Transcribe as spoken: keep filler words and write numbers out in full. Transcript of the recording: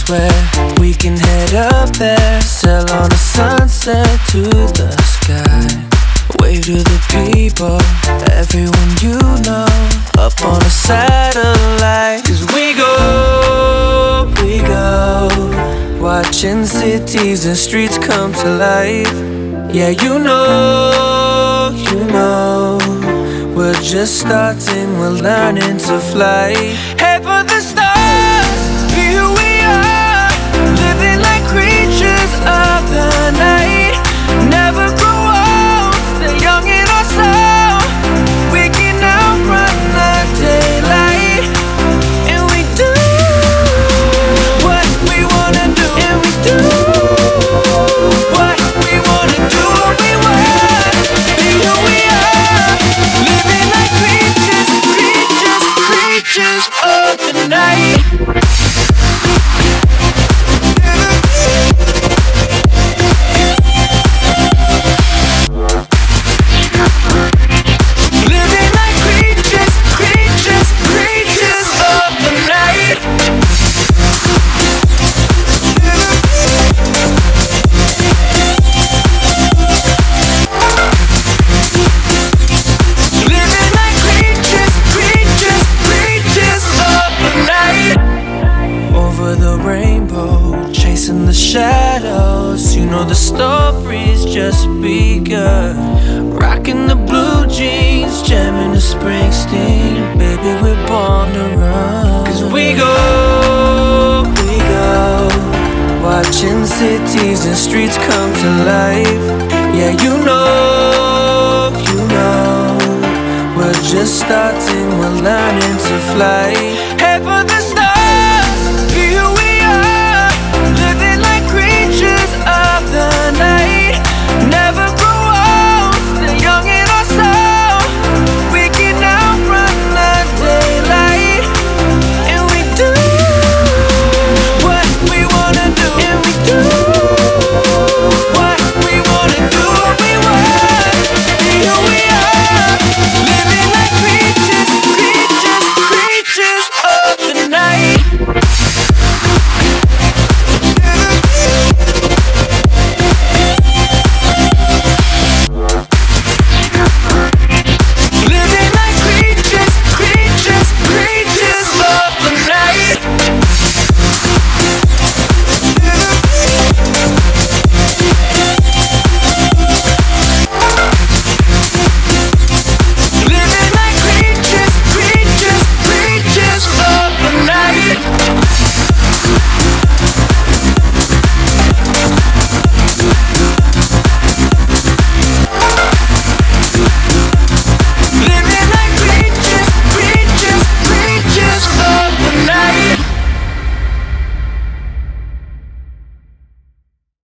where we can head up there, sail on a sunset to the sky. Wave to the people, everyone you know, up on a satellite. Cause we go, we go, watching cities and streets come to life. Yeah, you know, you know, we're just starting, we're learning to fly. Head for the stars, here we are, living like creatures of the night. Never grow old, stay young in our soul. We can outrun the daylight, and we do what we wanna do, and we do what we wanna do, what we want. Here we are, living like creatures, creatures, creatures of the night. Chasing the shadows, you know the story's just begun. Rocking the blue jeans, jamming the Springsteen. Baby, we're born to run. Cause we go, we go, watching cities and streets come to life. Yeah, you know, you know, we're just starting, we're learning to fly. Head for the stars.